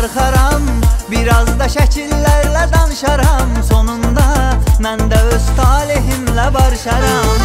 darxaram, biraz da şəkillərlə danışaram. Sonunda mən də öz talihimlə barışaram.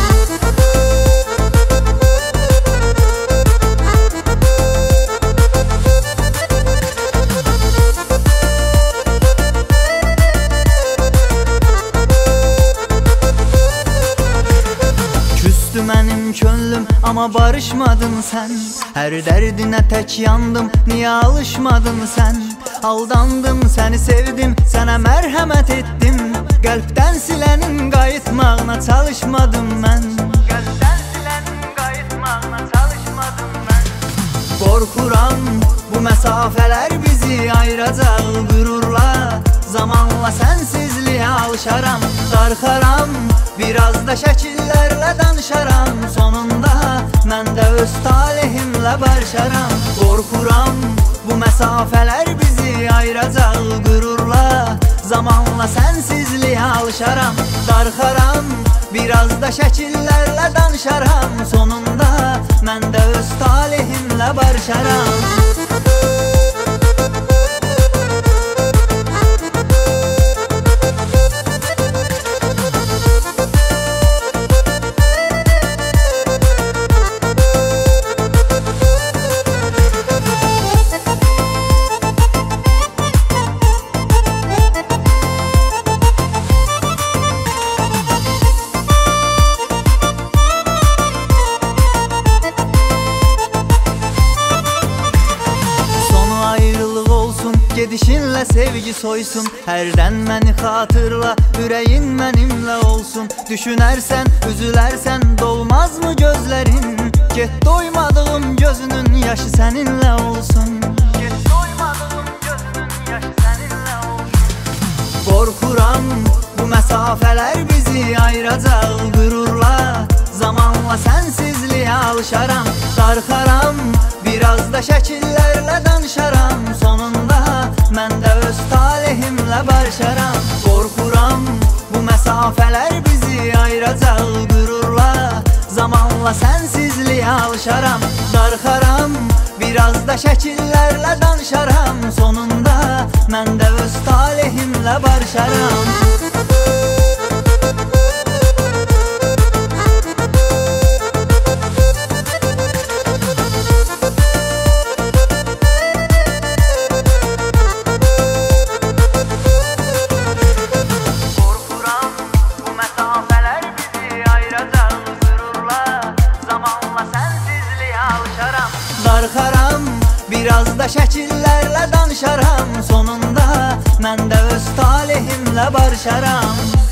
Küstü mənim könlüm, amma barışmadın sən. Hər dərdinə tək yandım, niyə alışmadın sən? Aldandım, səni sevdim, sənə mərhəmət etdim. Qəlbdən silənin qayıtmağına çalışmadım mən. Qəlbdən silənin qayıtmağına çalışmadım mən. Qorxuram, bu məsafələr bizi ayıracaq qürurla. Zamanla sənsizliyə alışaram, darxaram, biraz da şəkillərlə danışaram. Sonunda mən də öz talihimlə barışaram. Qorxuram, bu məsafələr bizi ayıracaq qürurla. Zamanla sənsizliyə alışaram, darxaram, biraz da şəkillərlə danışaram. Sonunda mən də öz talihimlə barışaram. Gedişinlə sevgi soysun, hərdən məni xatırla, ürəyin mənimlə olsun. Düşünərsən, üzülərsən, dolmazmı gözlərin? Get doymadığım gözünün yaşı səninlə olsun. Get doymadığım gözünün yaşı səninlə olsun. Qorxuram, bu məsafələr bizi ayıracaq qürurla. Zamanla sənsizliyə alışaram, darxaram, biraz da şəkillərlə danışaram. Sonunda mən də öz talihimlə barışaram. Qorxuram, bu məsafələr bizi ayıracaq qürurla. Zamanla sənsizliyə alışaram, darxaram, biraz da şəkillərlə danışaram. Sonunda mən də öz talihimlə barışaram. Darxaram, biraz da şəkillərlə danışaram. Sonunda mən də öz talihimlə barışaram.